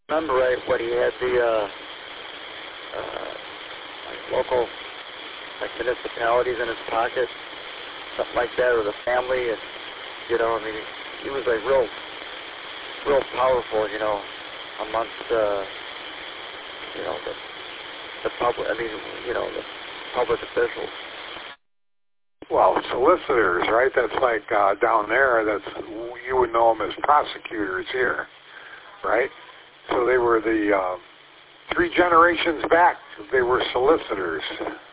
remember right when he had the like local like municipalities in his pocket, something like that, or the family, and I mean, he was like real powerful, amongst the public. I mean, the public officials. Well, solicitors, right? That's like down there. You would know them as prosecutors here, right? So they were the 3 generations back. They were solicitors.